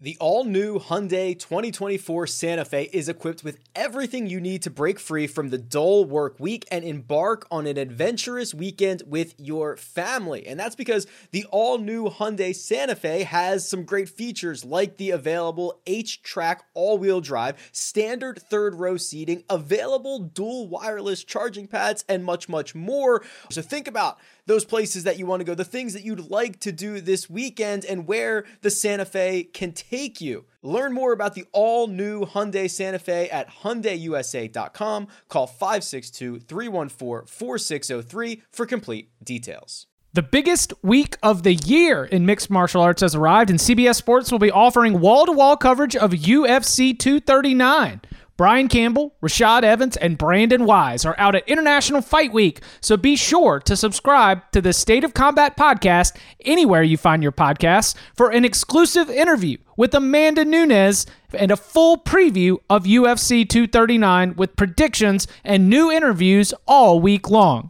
The all-new Hyundai 2024 Santa Fe is equipped with everything you need to break free from the dull work week and embark on an adventurous weekend with your family. And that's because the all-new Hyundai Santa Fe has some great features like the available H-Track all-wheel drive, standard third-row seating, available dual wireless charging pads, and much, much more. So think about those places that you want to go, the things that you'd like to do this weekend, and where the Santa Fe can take you. Learn more about the all-new Hyundai Santa Fe at HyundaiUSA.com. Call 562-314-4603 for complete details. The biggest week of the year in mixed martial arts has arrived, and CBS Sports will be offering wall-to-wall coverage of UFC 239. Brian Campbell, Rashad Evans, and Brandon Wise are out at International Fight Week, so be sure to subscribe to the State of Combat podcast anywhere you find your podcasts for an exclusive interview with Amanda Nunes and a full preview of UFC 239 with predictions and new interviews all week long.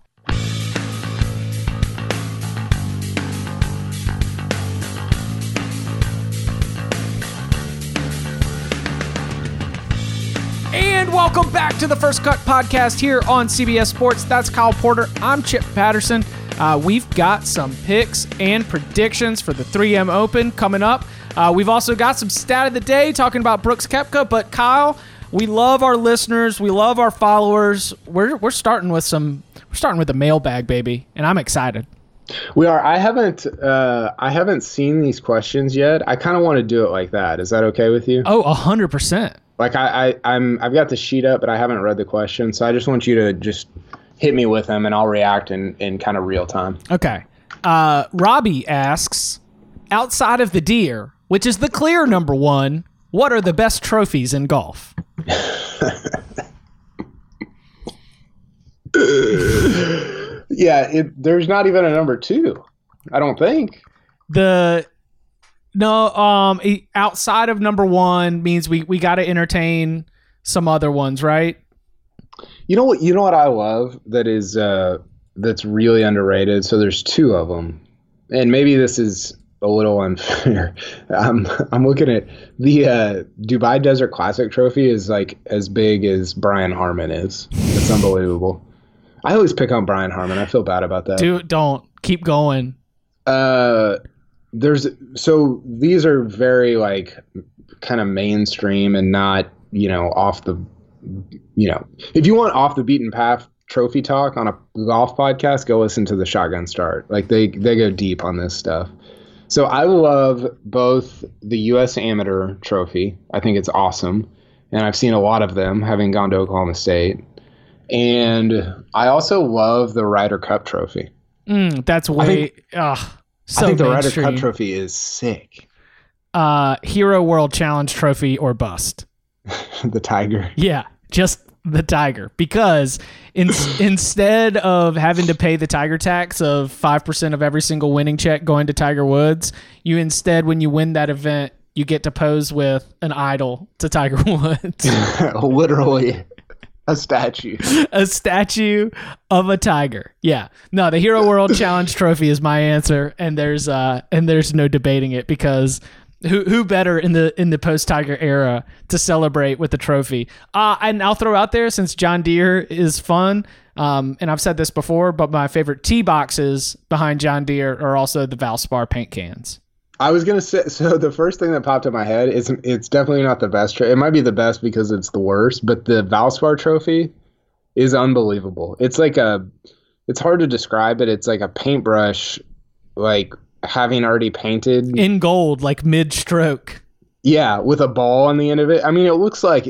And welcome back to the First Cut Podcast here on CBS Sports. That's Kyle Porter. I'm Chip Patterson. We've got some picks and predictions for the 3M Open coming up. We've also got some stat of the day talking about Brooks Koepka. But Kyle, we love our listeners. We love our followers. We're starting with the mailbag, baby, and I'm excited. We are. I haven't seen these questions yet. I kind of want to do it like that. Is that okay with you? Oh, 100%. Like I've got the sheet up, but I haven't read the question, so I just want you to just hit me with them, and I'll react in kind of real time. Okay. Robbie asks, outside of the deer, which is the clear number one, what are the best trophies in golf? Yeah, there's not even a number two, I don't think. Outside of number one means we got to entertain some other ones, right? You know what I love that's really underrated. So there's two of them, and maybe this is a little unfair. I'm looking at the Dubai Desert Classic trophy is like as big as Brian Harman is. It's unbelievable. I always pick on Brian Harman. I feel bad about that. Dude, don't keep going. These are very like kind of mainstream and not, off the, if you want off the beaten path trophy talk on a golf podcast, go listen to the Shotgun Start. Like they go deep on this stuff. So I love both the U.S. Amateur Trophy. I think it's awesome. And I've seen a lot of them having gone to Oklahoma State. And I also love the Ryder Cup Trophy. That's way... I think the Ryder Cup Trophy is sick. Hero World Challenge Trophy or bust. The Tiger. Yeah, just the Tiger. Because instead of having to pay the Tiger tax of 5% of every single winning check going to Tiger Woods, you instead, when you win that event, you get to pose with an idol to Tiger Woods. Literally. A statue of a tiger. Yeah. No, the Hero World Challenge Trophy is my answer, and there's no debating it, because who better in the post-Tiger era to celebrate with the trophy? And I'll throw out there, since John Deere is fun, and I've said this before, but my favorite tee boxes behind John Deere are also the Valspar paint cans. I was going to say, so the first thing that popped in my head is it's definitely not the best. It might be the best because it's the worst, but the Valspar trophy is unbelievable. It's like it's hard to describe it. It's like a paintbrush, like having already painted in gold, like mid-stroke. Yeah, with a ball on the end of it. I mean, it looks like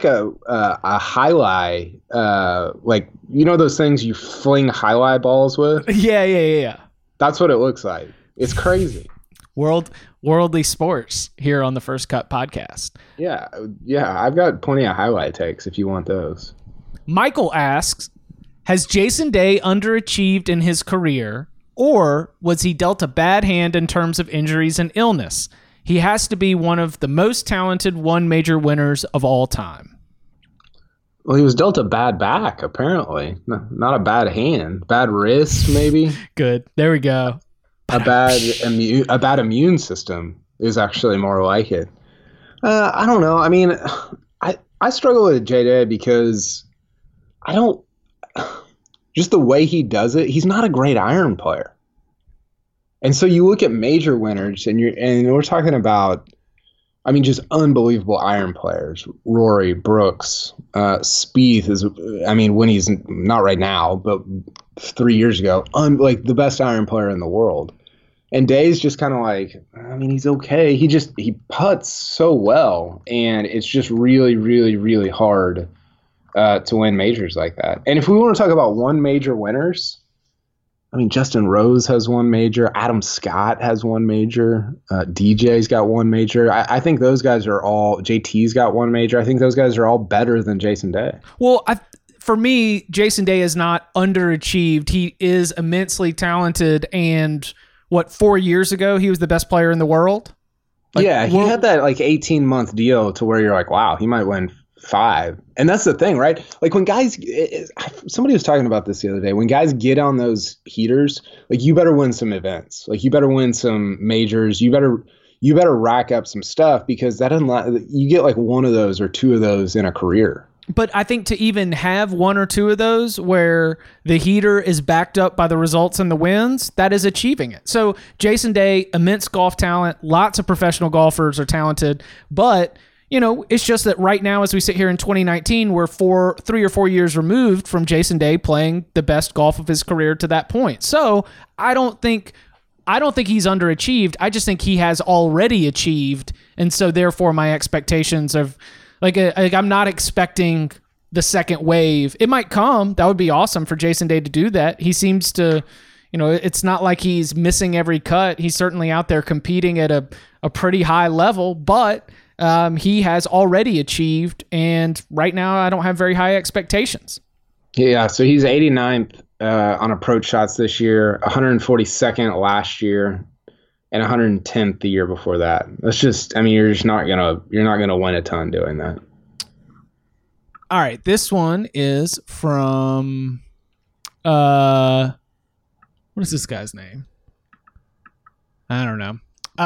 a highlight, like, those things you fling highlight balls with? Yeah. That's what it looks like. It's crazy. Worldly sports here on the First Cut Podcast. Yeah, I've got plenty of highlight takes if you want those. Michael asks, has Jason Day underachieved in his career, or was he dealt a bad hand in terms of injuries and illness? He has to be one of the most talented one major winners of all time. Well, he was dealt a bad back, apparently. Not a bad hand. Bad wrist, maybe. Good. There we go. A bad immune system is actually more like it. I don't know. I mean, I struggle with JJ because I don't just the way he does it. He's not a great iron player, and so you look at major winners, and we're talking about, I mean, just unbelievable iron players. Rory, Brooks, Spieth is, I mean, when he's not right now, but 3 years ago, like the best iron player in the world. And Day's just kind of like, I mean, he's okay. He putts so well, and it's just really, really, really hard to win majors like that. And if we want to talk about one major winners, I mean, Justin Rose has one major. Adam Scott has one major. DJ's got one major. I think those guys are all, JT's got one major. I think those guys are all better than Jason Day. Well, for me, Jason Day is not underachieved. He is immensely talented, and 4 years ago, he was the best player in the world? He had that 18-month deal to where you're like, wow, he might win 5. And that's the thing, right? Like when guys, somebody was talking about this the other day, when guys get on those heaters, like you better win some events. Like you better win some majors. You better rack up some stuff, because that doesn't, you get like one of those or two of those in a career. But I think to even have one or two of those where the heater is backed up by the results and the wins, that is achieving it. So Jason Day, immense golf talent, lots of professional golfers are talented, but it's just that right now, as we sit here in 2019, we're 3 or 4 years removed from Jason Day playing the best golf of his career to that point. So I don't think he's underachieved. I just think he has already achieved, and so therefore my expectations of I'm not expecting the second wave. It might come. That would be awesome for Jason Day to do that. He seems to, it's not like he's missing every cut. He's certainly out there competing at a pretty high level, but he has already achieved, and right now I don't have very high expectations. Yeah, so he's 89th on approach shots this year, 142nd last year, and 110th the year before that. That's just, I mean, you're not gonna win a ton doing that. All right, this one is from what is this guy's name? I don't know.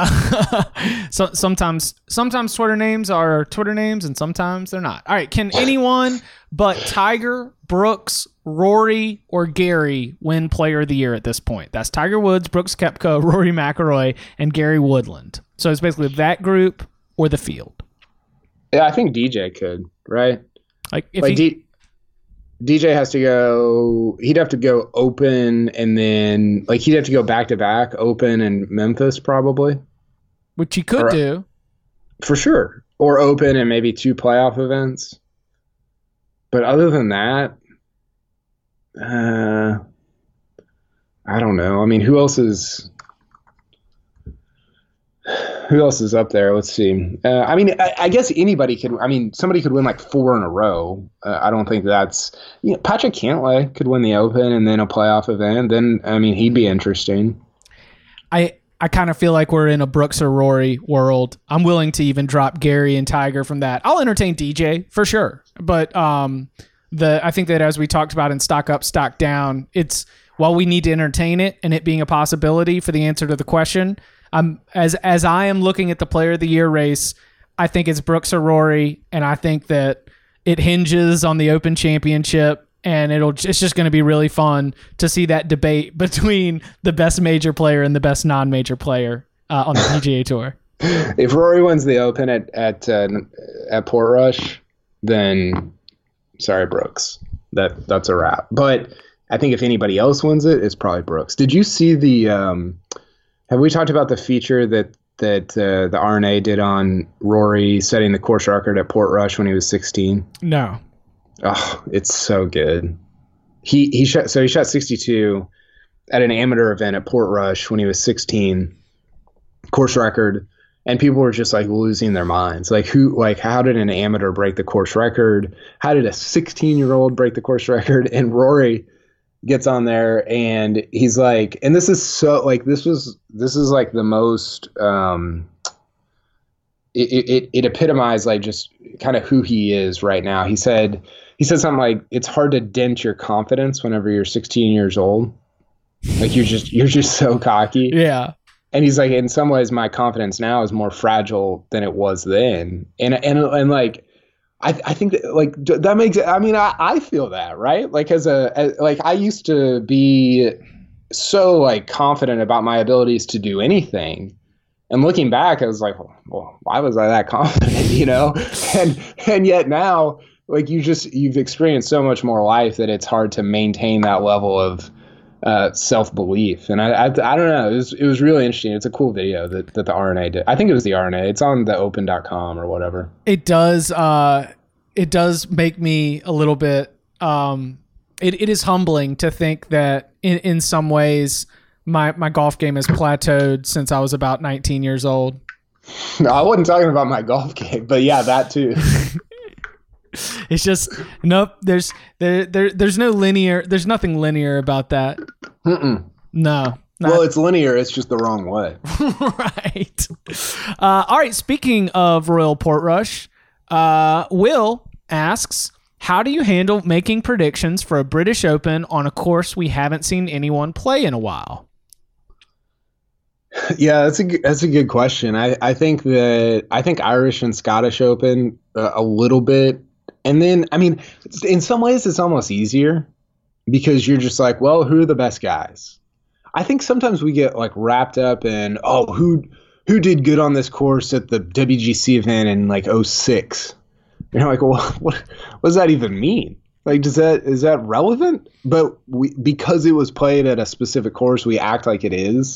So sometimes Twitter names are Twitter names, and sometimes they're not. All right, can anyone but Tiger, Brooks, Rory, or Gary win Player of the Year at this point? That's Tiger Woods, Brooks Koepka, Rory McIlroy, and Gary Woodland. So it's basically that group or the field. Yeah, I think DJ could, right? DJ has to go. He'd have to go Open, and then he'd have to go back to back Open and Memphis probably, which he could do for sure, or Open and maybe 2 playoff events. But other than that, I don't know. I mean, who else is up there? Let's see. I mean, I guess anybody could. I mean, somebody could win 4 in a row. I don't think that's. Patrick Cantlay could win the Open and then a playoff event. Then, I mean, he'd be interesting. I kind of feel like we're in a Brooks or Rory world. I'm willing to even drop Gary and Tiger from that. I'll entertain DJ for sure, but I think that as we talked about in Stock Up, Stock Down, it's while we need to entertain it and it being a possibility for the answer to the question. As I am looking at the Player of the Year race, I think it's Brooks or Rory, and I think that it hinges on the Open Championship, and it's just going to be really fun to see that debate between the best major player and the best non-major player on the PGA Tour. If Rory wins the Open at Portrush, then sorry, Brooks. That's a wrap. But I think if anybody else wins it, it's probably Brooks. Did you see the? Have we talked about the feature that the R&A did on Rory setting the course record at Portrush when he was 16? No. Oh, it's so good. He shot 62 at an amateur event at Portrush when he was 16, course record, and people were just losing their minds. How did an amateur break the course record? How did a 16-year-old break the course record? And Rory gets on there and he's like, and this is so this is the most it epitomized just kind of who he is right now. He said something like, it's hard to dent your confidence whenever you're 16 years old. You're just so cocky. Yeah. And he's like, in some ways, my confidence now is more fragile than it was then. And like, I think that like that makes it. I mean, I feel that, right? Like like I used to be so like confident about my abilities to do anything. And looking back, I was like, well, why was I that confident, you know? And yet now, like you've experienced so much more life that it's hard to maintain that level of self-belief. And I don't know. It was really interesting. It's a cool video that the RNA did. I think it was the RNA. It's on the open.com or whatever. It does make me a little bit, it is humbling to think that in some ways my golf game has plateaued since I was about 19 years old. No, I wasn't talking about my golf game, but yeah, that too. It's just nope. There's nothing linear about that. Mm-mm. No. Well, it's linear. It's just the wrong way. Right. All right. Speaking of Royal Portrush, Will asks, how do you handle making predictions for a British Open on a course we haven't seen anyone play in a while? Yeah, that's a good question. I think Irish and Scottish Open a little bit. And then, I mean, in some ways it's almost easier because you're just like, well, who are the best guys? I think sometimes we get like wrapped up in, who did good on this course at the WGC event in like 06. You're like, well, what does that even mean? Like, is that relevant? But because it was played at a specific course, we act like it is.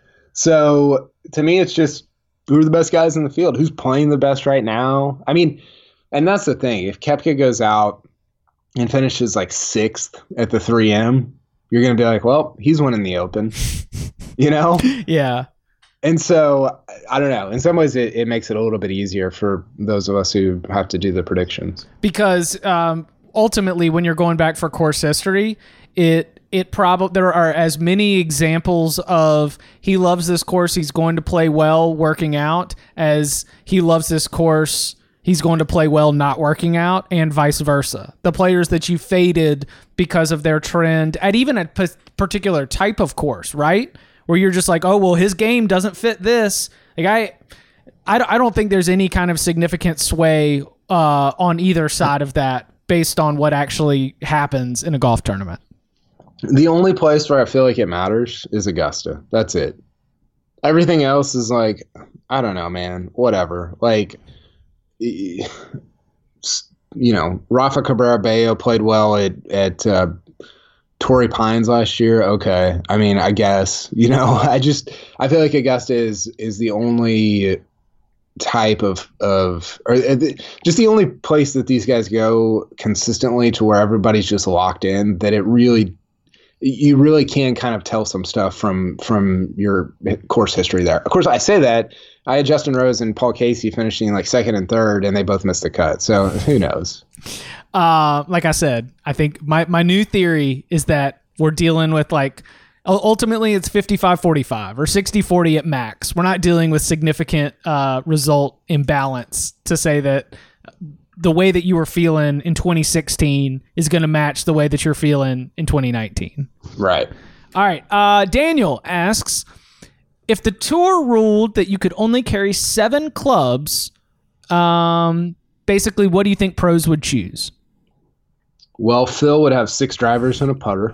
So to me, it's just who are the best guys in the field? Who's playing the best right now? I mean, and that's the thing. If Koepka goes out and finishes like 6th at the 3M, you're going to be like, well, he's winning the Open, you know? Yeah. And so, I don't know. In some ways, it makes it a little bit easier for those of us who have to do the predictions. Because ultimately, when you're going back for course history, there are as many examples of he loves this course, he's going to play well working out, as he loves this course, he's going to play well not working out, and vice versa. The players that you faded because of their trend at even a particular type of course, right? Where you're just like, oh, well, his game doesn't fit this. Like I don't think there's any kind of significant sway on either side of that based on what actually happens in a golf tournament. The only place where I feel like it matters is Augusta. That's it. Everything else is like, I don't know, man, whatever. Like, you know, Rafa Cabrera Bello played well at Torrey Pines last year. Okay. I mean, I guess, you know, I feel like Augusta is the only type of just the only place that these guys go consistently to where everybody's just locked in, that you really can kind of tell some stuff from your course history there. Of course, I say that I had Justin Rose and Paul Casey finishing like 2nd and 3rd, and they both missed the cut. So who knows? Like I said, I think my new theory is that we're dealing with like, ultimately it's 55-45 or 60-40 at max. We're not dealing with significant result imbalance to say that the way that you were feeling in 2016 is going to match the way that you're feeling in 2019. Right. All right. Daniel asks, if the tour ruled that you could only carry 7 clubs, basically, what do you think pros would choose? Well, Phil would have 6 drivers and a putter.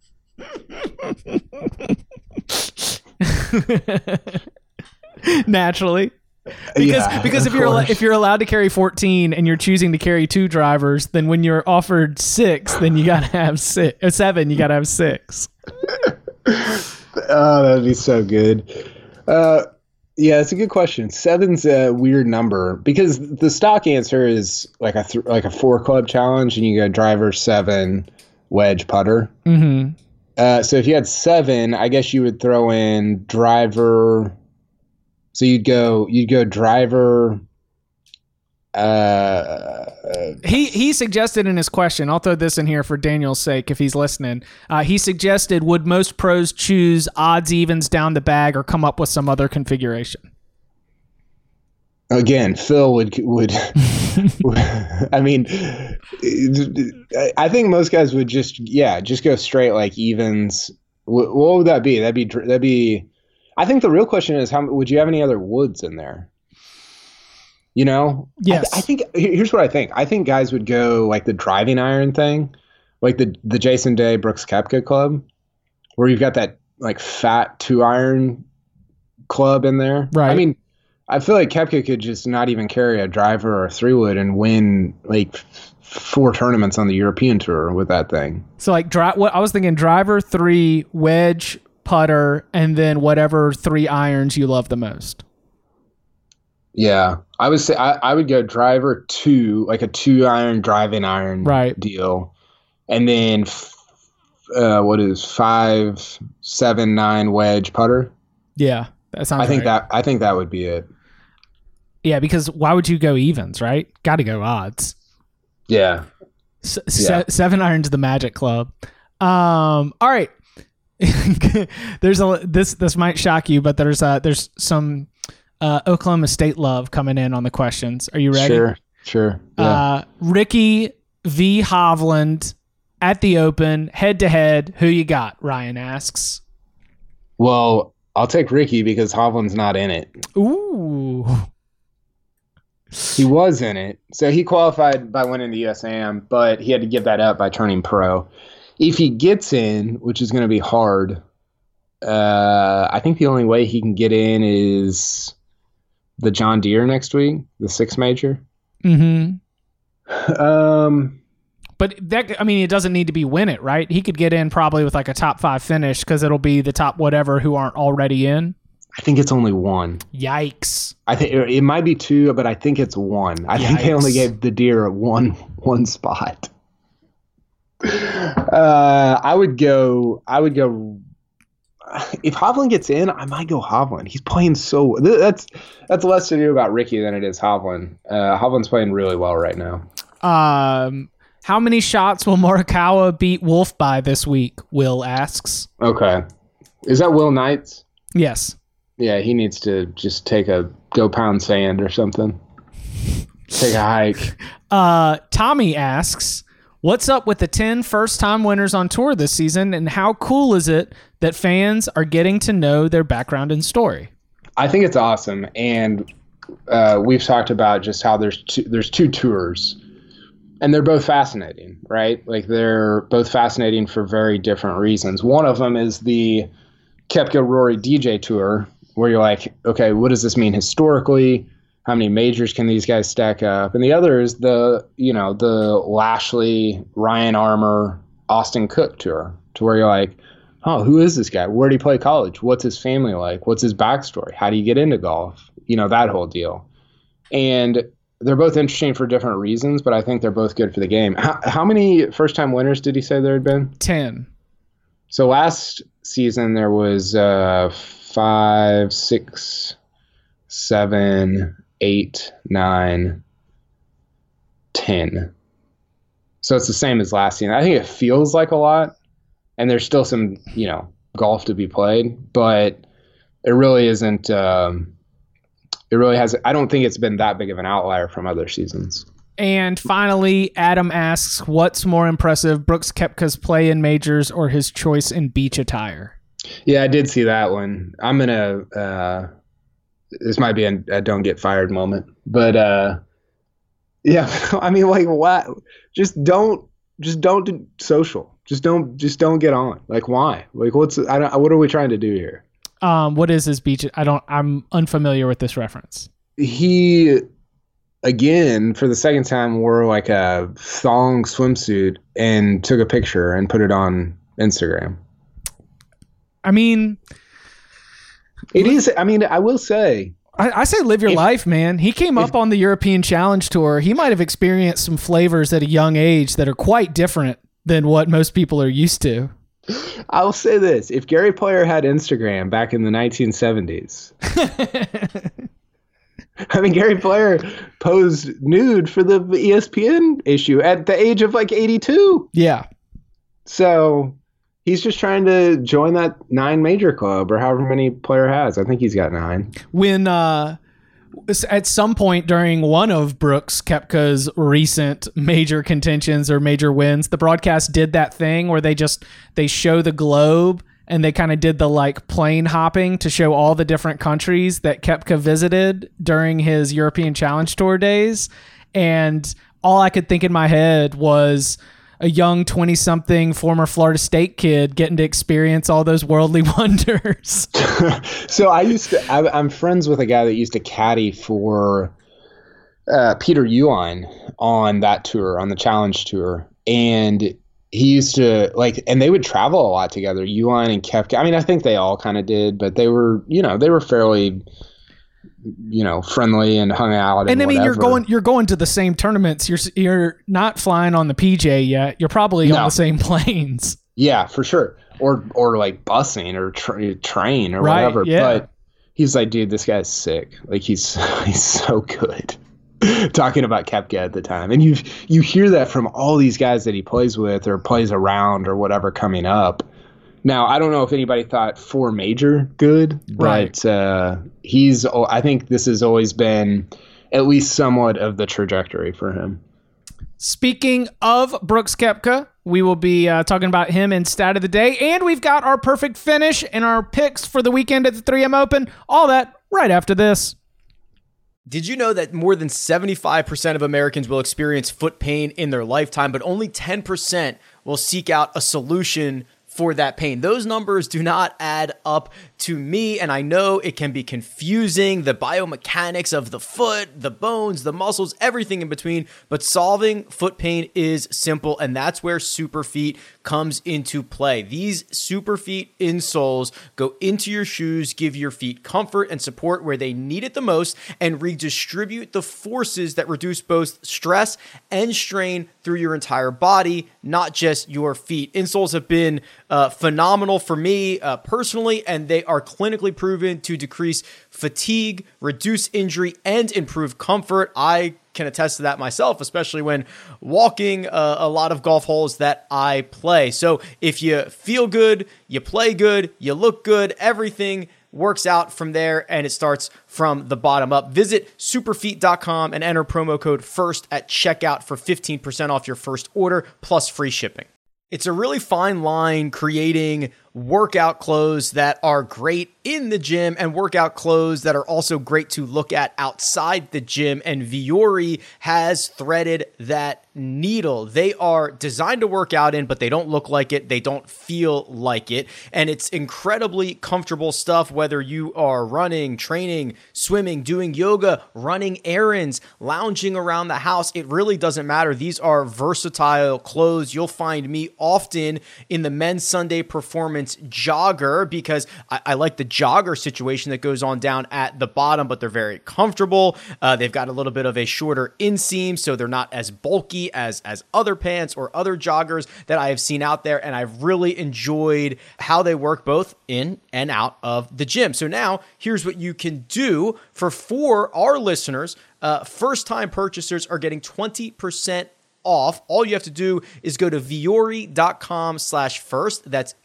Naturally. Because if you're allowed to carry 14 and you're choosing to carry 2 drivers, then when you're offered 6, then you gotta have 7. You gotta have 6. Oh, that'd be so good. Yeah, it's a good question. 7's a weird number because the stock answer is like a 4-club challenge, and you go driver, 7, wedge, putter. Mm-hmm. So if you had 7, I guess you would throw in driver. So you'd go driver. He suggested in his question, I'll throw this in here for Daniel's sake if he's listening. He suggested, would most pros choose odds, evens down the bag, or come up with some other configuration? Again, Phil would I mean, I think most guys would just go straight like evens. What would that be? That'd be I think the real question is, how would you have any other Woods in there? You know? Yes. I think here's what I think. I think guys would go like the driving iron thing, like the Jason Day Brooks Koepka club, where you've got that like fat 2-iron club in there. Right. I mean, I feel like Koepka could just not even carry a driver or a 3-wood and win like 4 tournaments on the European Tour with that thing. So like what I was thinking, driver, 3, wedge, putter, and then whatever 3 irons you love the most. Yeah, I would say I would go driver 2, like a 2-iron driving iron deal, and then what is 5, 7, 9 wedge putter. Yeah, that sounds. I think that would be it. Yeah, because why would you go evens, right? Got to go odds. Yeah. 7 irons the Magic Club. All right. This might shock you, but there's some Oklahoma State love coming in on the questions. Are you ready? Sure. Yeah. Ricky v. Hovland at the Open, head to head. Who you got? Ryan asks. Well, I'll take Ricky because Hovland's not in it. Ooh. He was in it. So he qualified by winning the USAM, but he had to give that up by turning pro. If he gets in, which is going to be hard, I think the only way he can get in is the John Deere next week, the 6 major. Mm-hmm. But that, I mean, it doesn't need to be win it, right? He could get in probably with like a top 5 finish because it'll be the top whatever who aren't already in. I think it's only 1. Yikes. I think it might be 2, but I think it's 1. I think they only gave the Deere one spot. I would go. If Hovland gets in, I might go Hovland. He's playing so. That's less to do about Ricky than it is Hovland. Hovland's playing really well right now. How many shots will Morikawa beat Wolf by this week? Will asks. Okay, is that Will Knights? Yes. Yeah, he needs to just go pound sand or something. Take a hike. Tommy asks, what's up with the 10 first-time winners on tour this season, and how cool is it that fans are getting to know their background and story? I think it's awesome, and we've talked about just how there's two tours, and they're both fascinating, right? Like they're both fascinating for very different reasons. One of them is the Koepka Rory DJ Tour, where you're like, okay, what does this mean historically? How many majors can these guys stack up? And the other is the Lashley, Ryan Armour, Austin Cook Tour, to where you're like, oh, who is this guy? Where did he play college? What's his family like? What's his backstory? How do you get into golf? That whole deal. And they're both interesting for different reasons, but I think they're both good for the game. How many first-time winners did he say there had been? 10. So last season there was 5, 6, 7, 8, 9, 10. So it's the same as last season. I think it feels like a lot, and there's still some, golf to be played, but it really isn't. It really has. I don't think it's been that big of an outlier from other seasons. And finally, Adam asks, what's more impressive, Brooks Koepka's play in majors or his choice in beach attire? Yeah, I did see that one. I'm going to, this might be a don't get fired moment, but yeah, I mean, like, what? Just don't do social. Just don't get on. Like, why? Like, what are we trying to do here? What is his beach? I'm unfamiliar with this reference. He, again, for the second time, wore like a thong swimsuit and took a picture and put it on Instagram. I mean, it is. I mean, I will say, I say live your life, man. He came up on the European Challenge Tour. He might have experienced some flavors at a young age that are quite different than what most people are used to. I'll say this. If Gary Player had Instagram back in the 1970s, I mean, Gary Player posed nude for the ESPN issue at the age of like 82. Yeah. So he's just trying to join that 9 major club or however many Player has. I think he's got 9. When at some point during one of Brooks Koepka's recent major contentions or major wins, the broadcast did that thing where they show the globe and they kind of did the like plane hopping to show all the different countries that Koepka visited during his European Challenge Tour days. And all I could think in my head was a young 20-something former Florida State kid getting to experience all those worldly wonders. So I'm friends with a guy that used to caddy for Peter Uihlein on that tour, on the Challenge Tour. And he used to and they would travel a lot together, Uihlein and Koepka. I mean, I think they all kind of did, but they were fairly, friendly and hung out. And I mean, whatever. you're going to the same tournaments. You're not flying on the PJ yet. You're probably on the same planes. Yeah, for sure. Or like busing or train or right, whatever. Yeah. But he's like, dude, this guy's sick. Like he's so good. Talking about Koepka at the time. And you hear that from all these guys that he plays with or plays around or whatever coming up. Now, I don't know if anybody thought 4 major good, right. but I think this has always been at least somewhat of the trajectory for him. Speaking of Brooks Koepka, we will be talking about him in Stat of the Day, and we've got our perfect finish and our picks for the weekend at the 3M Open. All that right after this. Did you know that more than 75% of Americans will experience foot pain in their lifetime, but only 10% will seek out a solution for that pain? Those numbers do not add up to me, and I know it can be confusing, the biomechanics of the foot, the bones, the muscles, everything in between, but solving foot pain is simple, and that's where Superfeet comes into play. These Superfeet insoles go into your shoes, give your feet comfort and support where they need it the most, and redistribute the forces that reduce both stress and strain through your entire body, not just your feet. Insoles have been phenomenal for me personally, and they are clinically proven to decrease fatigue, reduce injury, and improve comfort. I can attest to that myself, especially when walking a lot of golf holes that I play. So if you feel good, you play good, you look good, everything works out from there, and it starts from the bottom up. Visit superfeet.com and enter promo code FIRST at checkout for 15% off your first order plus free shipping. It's a really fine line creating workout clothes that are great in the gym and workout clothes that are also great to look at outside the gym. And Vuori has threaded that needle. They are designed to work out in, but they don't look like it. They don't feel like it. And it's incredibly comfortable stuff, whether you are running, training, swimming, doing yoga, running errands, lounging around the house. It really doesn't matter. These are versatile clothes. You'll find me often in the men's Sunday Performance jogger because I like the jogger situation that goes on down at the bottom, but they're very comfortable. They've got a little bit of a shorter inseam, so they're not as bulky as other pants or other joggers that I have seen out there, and I've really enjoyed how they work both in and out of the gym. So now here's what you can do for our listeners. First-time purchasers are getting 20% off. All you have to do is go to vuori.com/first. That's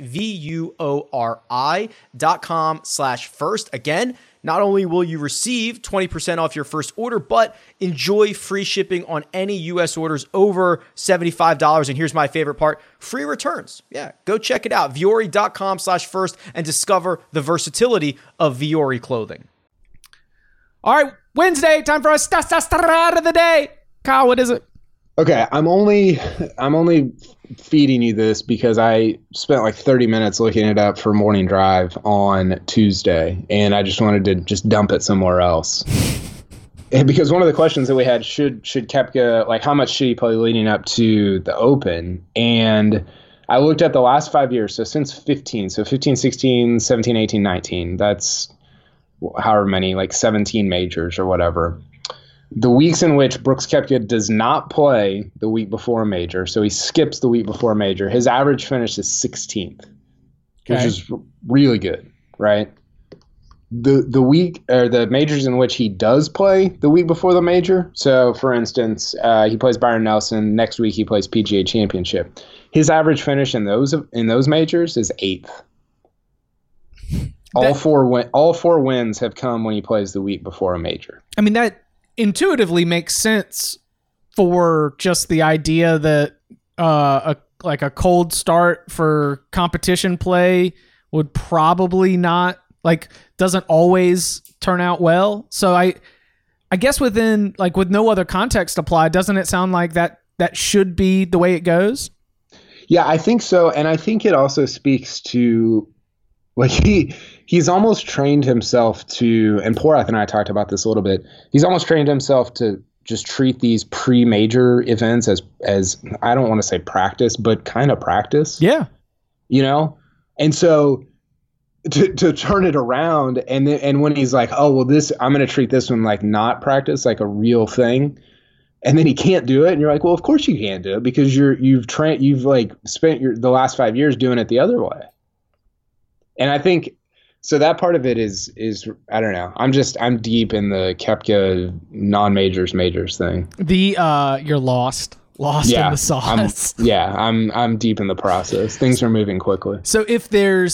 VUORI.com/first. Again, not only will you receive 20% off your first order, but enjoy free shipping on any U.S. orders over $75. And here's my favorite part, free returns. Yeah, go check it out. vuori.com/first and discover the versatility of Vuori clothing. All right, Wednesday, time for our start of the day. Kyle, what is it? Okay, I'm only feeding you this because I spent like 30 minutes looking it up for morning drive on Tuesday, and I just wanted to just dump it somewhere else. And because one of the questions that we had, should Koepka, like how much should he play leading up to the Open? And I looked at the last 5 years, so since 15, so 15, 16, 17, 18, 19, that's however many, like 17 majors or whatever. The weeks in which Brooks Koepka does not play the week before a major, so he skips the week before a major, his average finish is 16th, which is really good, right? The week or the majors in which he does play the week before the major, so for instance, he plays Byron Nelson, next week he plays PGA Championship. His average finish in those majors is 8th. All four wins have come when he plays the week before a major. I mean, that intuitively makes sense for just the idea that a cold start for competition play would probably not, like, doesn't always turn out well. So I guess within, like, with no other context applied, doesn't it sound like that should be the way it goes? Yeah, I think so. And I think it also speaks to, like, he's almost trained himself to, and Porath and I talked about this a little bit, he's almost trained himself to just treat these pre-major events as I don't want to say practice, but kind of practice. Yeah. You know? And so to turn it around, and when he's like, oh, well, I'm going to treat this one like not practice, like a real thing. And then he can't do it. And you're like, well, of course you can't do it, because you've spent the last 5 years doing it the other way. And I think, so that part of it is I don't know. I'm deep in the Koepka non-majors majors thing. You're lost in the sauce. I'm deep in the process. Things are moving quickly. So if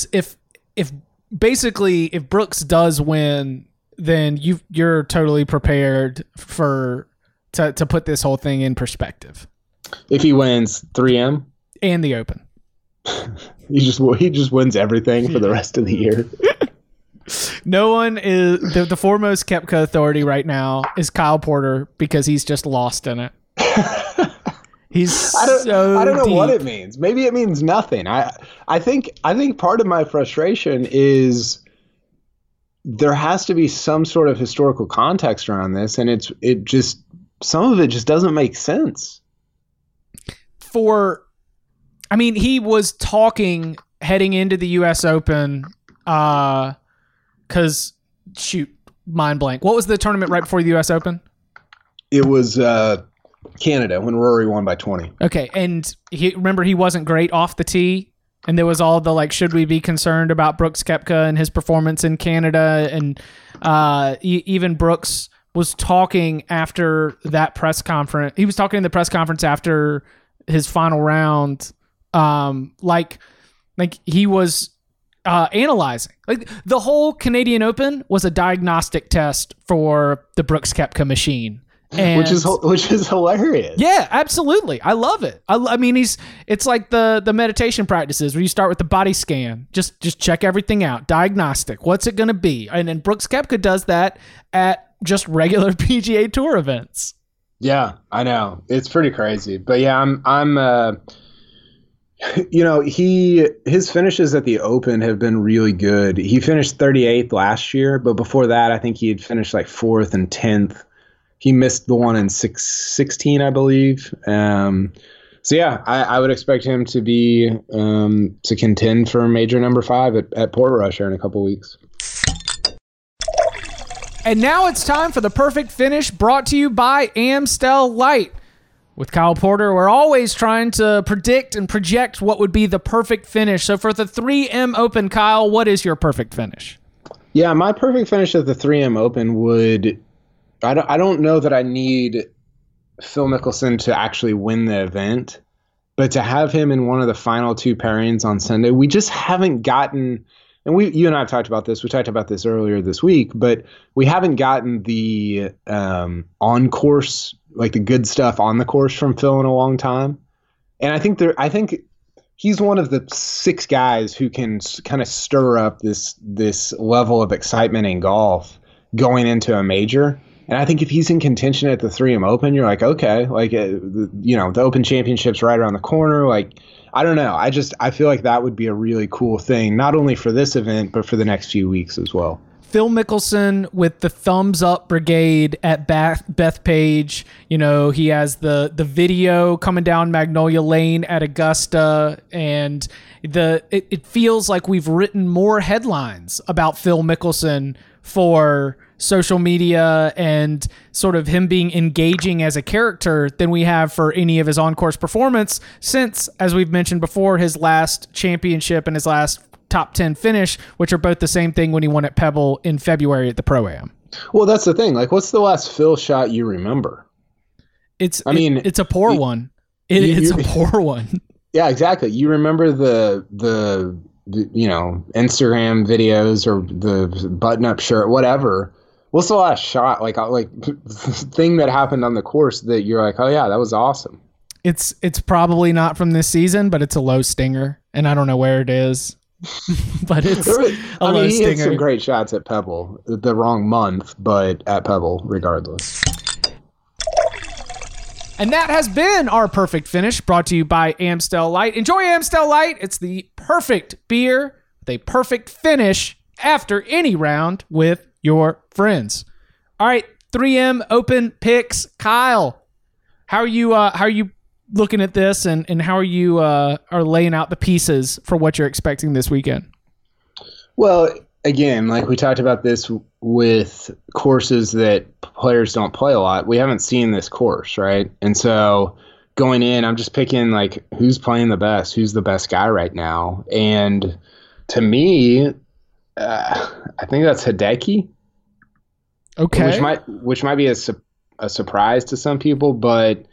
Brooks does win, then you're totally prepared to put this whole thing in perspective. If he wins 3M and the Open, he just wins everything for the rest of the year. No one is the foremost Koepka authority right now is Kyle Porter, because he's just lost in it. I don't know what it means. Maybe it means nothing. I think part of my frustration is there has to be some sort of historical context around this, and some of it just doesn't make sense. He was talking heading into the U.S. Open, because mind blank. What was the tournament right before the U.S. Open? It was Canada, when Rory won by 20. Okay, and he wasn't great off the tee, and there was all the, like, should we be concerned about Brooks Koepka and his performance in Canada, and even Brooks was talking after that press conference. He was talking in the press conference after his final round, like he was analyzing. Like, the whole Canadian Open was a diagnostic test for the Brooks Koepka machine. Which is hilarious. Yeah, absolutely. I love it. I mean, it's like the meditation practices where you start with the body scan. Just check everything out. Diagnostic. What's it going to be? And then Brooks Koepka does that at just regular PGA Tour events. Yeah, I know. It's pretty crazy. But yeah, I'm his finishes at the Open have been really good. He finished 38th last year, but before that, I think he had finished like 4th and 10th. He missed the one in 16, I believe. So yeah, I would expect him to be to contend for major number 5 at Portrush here in a couple weeks. And now it's time for the perfect finish, brought to you by Amstel Light. With Kyle Porter, we're always trying to predict and project what would be the perfect finish. So for the 3M Open, Kyle, what is your perfect finish? Yeah, my perfect finish at the 3M Open would... I don't know that I need Phil Mickelson to actually win the event, but to have him in one of the final 2 pairings on Sunday, we just haven't gotten, and you and I have talked about this, we talked about this earlier this week, but we haven't gotten the on course, like the good stuff on the course from Phil in a long time. And I think he's one of the 6 guys who can kind of stir up this level of excitement in golf going into a major. And I think if he's in contention at the 3M Open, you're like, okay, like, the Open Championship's right around the corner. Like, I don't know. I feel like that would be a really cool thing, not only for this event, but for the next few weeks as well. Phil Mickelson with the thumbs up brigade at Bethpage. He has the video coming down Magnolia Lane at Augusta, and it feels like we've written more headlines about Phil Mickelson for social media and sort of him being engaging as a character than we have for any of his on-course performance since, as we've mentioned before, his last championship and his last top 10 finish, which are both the same thing when he won at Pebble in February at the Pro-Am. Well, that's the thing. Like, what's the last Phil shot you remember? It's a poor one. It's a poor one. Yeah, exactly. You remember the Instagram videos or the button-up shirt, whatever. What's the last shot, like thing that happened on the course that you're like, oh yeah, that was awesome? It's probably not from this season, but it's a low stinger, and I don't know where it is. but it's he hit some great shots at Pebble. The wrong month, but at Pebble, regardless. And that has been our perfect finish, brought to you by Amstel Light. Enjoy Amstel Light. It's the perfect beer with a perfect finish after any round with your friends. All right, 3M Open Picks. Kyle, how are you looking at this, and how are you are laying out the pieces for what you're expecting this weekend? Well, again, like we talked about this with courses that players don't play a lot, we haven't seen this course, right? And so going in, I'm just picking like who's playing the best, who's the best guy right now. And to me, I think that's Hideki. Okay. Which might be a surprise to some people, but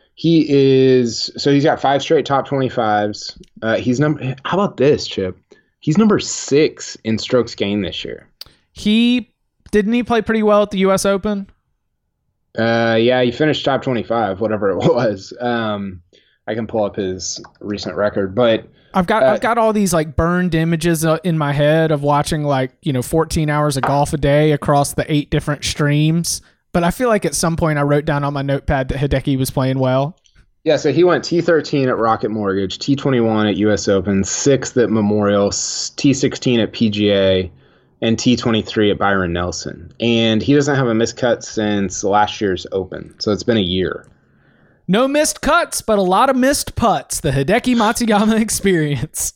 he's got 5 straight top 25s. How about this, Chip? He's number 6 in strokes gained this year. Didn't he play pretty well at the U.S. Open? Yeah, he finished top 25, whatever it was. I can pull up his recent record, but I've got all these like burned images in my head of watching 14 hours of golf a day across the 8 different streams. But I feel like at some point I wrote down on my notepad that Hideki was playing well. Yeah, so he went T13 at Rocket Mortgage, T21 at U.S. Open, 6th at Memorial, T16 at PGA, and T23 at Byron Nelson. And he doesn't have a missed cut since last year's Open, so it's been a year. No missed cuts, but a lot of missed putts. The Hideki Matsuyama experience.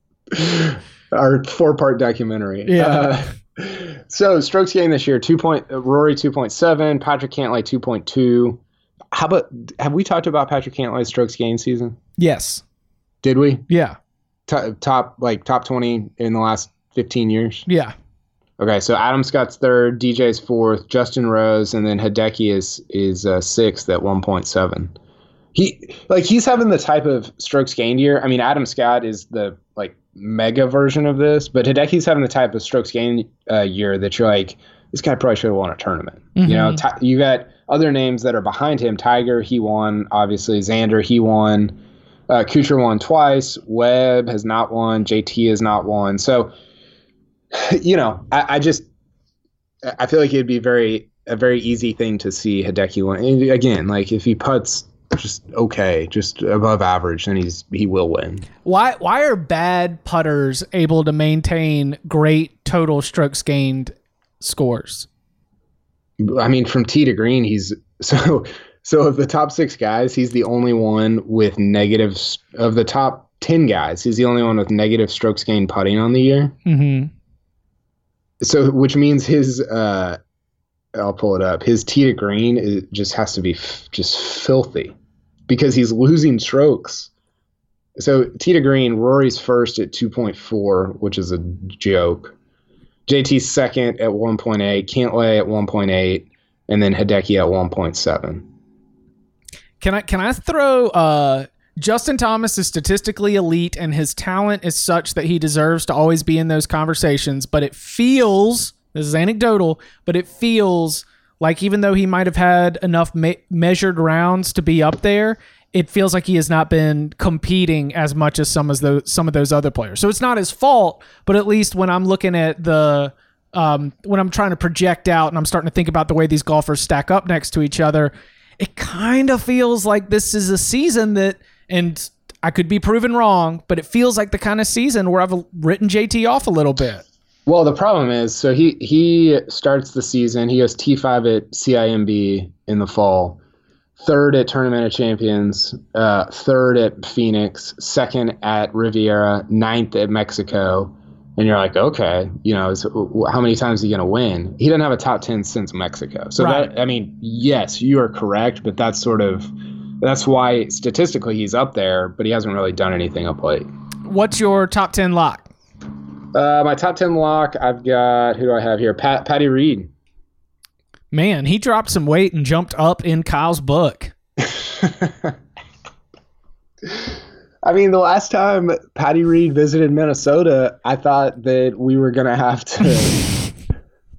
Our 4-part documentary. Yeah. So strokes gained this year, Rory 2.7, Patrick Cantlay 2.2. Have we talked about Patrick Cantlay's strokes gained season? Yes. Did we? Yeah. Top 20 in the last 15 years? Yeah. Okay, so Adam Scott's 3rd, DJ's 4th, Justin Rose, and then Hideki is 6th at 1.7. He's having the type of strokes gained year. I mean, Adam Scott is the mega version of this, but Hideki's having the type of strokes gained year that you're like, this guy probably should have won a tournament. Mm-hmm. You know, you got other names that are behind him. Tiger, he won. Obviously, Xander, he won. Kuchar won twice. Webb has not won. JT has not won. So, you know, I feel like it'd be a very easy thing to see Hideki win. And again, if he putts just above average, then he will win. Why are bad putters able to maintain great total strokes gained scores? I mean, from tee to green, so of the top 6 guys, he's the only one with negatives. Of the top 10 guys, he's the only one with negative strokes gained putting on the year. Mm-hmm. So, which means his, I'll pull it up. His tee to green just has to be just filthy because he's losing strokes. So tee to green, Rory's first at 2.4, which is a joke. JT's second at 1.8, Cantlay at 1.8, and then Hideki at 1.7. Can I throw Justin Thomas is statistically elite and his talent is such that he deserves to always be in those conversations, but it feels, this is anecdotal, but it feels like even though he might have had enough measured rounds to be up there, it feels like he has not been competing as much as some of those other players. So it's not his fault, but at least when I'm looking at when I'm trying to project out and I'm starting to think about the way these golfers stack up next to each other, it kind of feels like this is a season that, and I could be proven wrong, but it feels like the kind of season where I've written JT off a little bit. Well, the problem is, so he starts the season, he goes T5 at CIMB in the fall, 3rd at Tournament of Champions, 3rd at Phoenix, 2nd at Riviera, 9th at Mexico. And you're like, okay, you know, how many times is he going to win? He doesn't have a top 10 since Mexico. So, right. That, I mean, yes, you are correct, but that's why statistically he's up there, but he hasn't really done anything up late. What's your top 10 lock? My top 10 lock, I've got, who do I have here? Patty Reed. Man, he dropped some weight and jumped up in Kyle's book. I mean, the last time Patty Reed visited Minnesota, I thought that we were going to have to...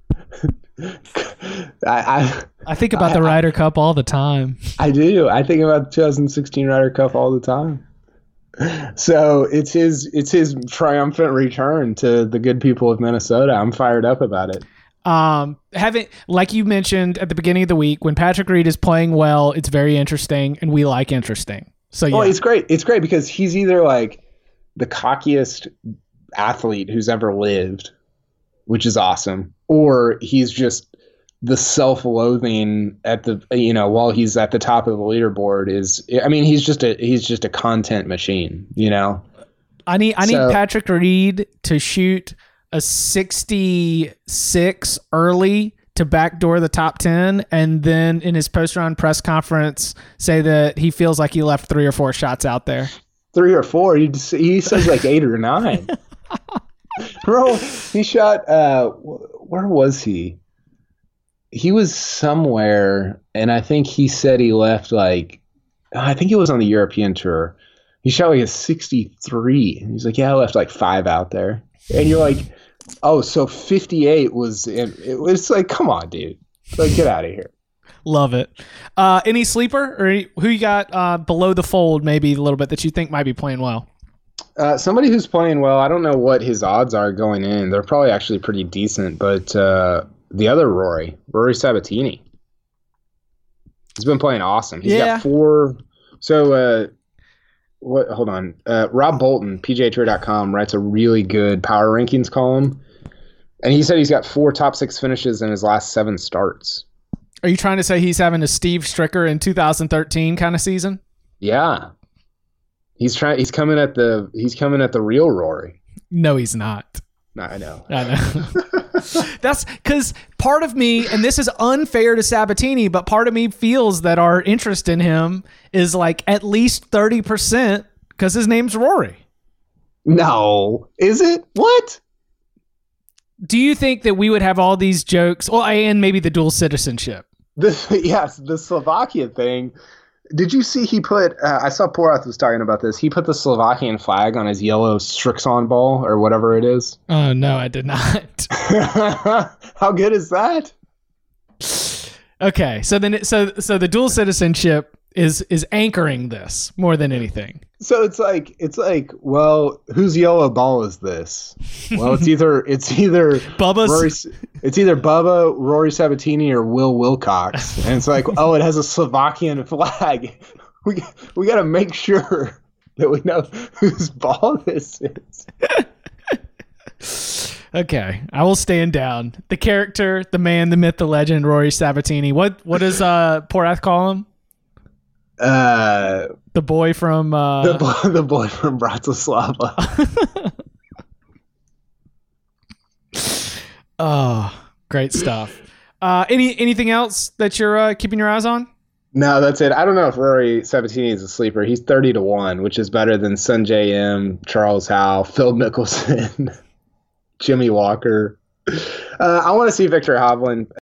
I think about the Ryder Cup all the time. I do. I think about the 2016 Ryder Cup all the time. So it's his triumphant return to the good people of Minnesota. I'm fired up about it. Having, like you mentioned at the beginning of the week, when Patrick Reed is playing well, it's very interesting, and we like interesting. So yeah, it's great. It's great because he's either like the cockiest athlete who's ever lived, which is awesome, or he's just the self-loathing at the while he's at the top of the leaderboard he's just a content machine. I need Patrick Reed to shoot a 66 early to backdoor the top 10, and then in his post-round press conference say that he feels like he left 3 or 4 shots out there. 3 or 4? He says like 8 or 9. Bro, he shot. Where was he? He was somewhere, and I think he said he left I think it was on the European tour. He shot like a 63. And he's like, yeah, I left like 5 out there. And you're like, oh, so 58 was. It was like, come on, dude. Like, get out of here. Love it. Any sleeper or who you got below the fold, maybe a little bit, that you think might be playing well? Somebody who's playing well. I don't know what his odds are going in. They're probably actually pretty decent, but. The other Rory Sabatini. He's been playing awesome. He's got 4. So, hold on. Rob Bolton, PGAtour.com, writes a really good power rankings column. And he said he's got 4 top 6 finishes in his last 7 starts. Are you trying to say he's having a Steve Stricker in 2013 kind of season? Yeah. He's coming at the real Rory. No, he's not. No, I know. That's because part of me, and this is unfair to Sabatini, but part of me feels that our interest in him is like at least 30% because his name's Rory. No. Is it? What? Do you think that we would have all these jokes? Well, and maybe the dual citizenship. Yes, the Slovakia thing. Did you see he put, I saw Porath was talking about this, he put the Slovakian flag on his yellow Strixon ball or whatever it is? Oh, no, I did not. How good is that? Okay, so then so the dual citizenship is anchoring this more than anything. So it's like, well, whose yellow ball is this? Well, it's either Bubba's. It's either Bubba, Rory Sabatini, or Will Wilcox, and it's like, oh, it has a Slovakian flag. We got to make sure that we know whose ball this is. Okay, I will stand down. The character, the man, the myth, the legend, Rory Sabatini. What does Porath call him? The boy from the boy from Bratislava. Oh, great stuff. Anything else that you're keeping your eyes on? No, that's it. I don't know if Rory Sabatini is a sleeper. He's 30-1, which is better than Sungjae Im, Charles Howell, Phil Mickelson, Jimmy Walker. I want to see Victor Hovland.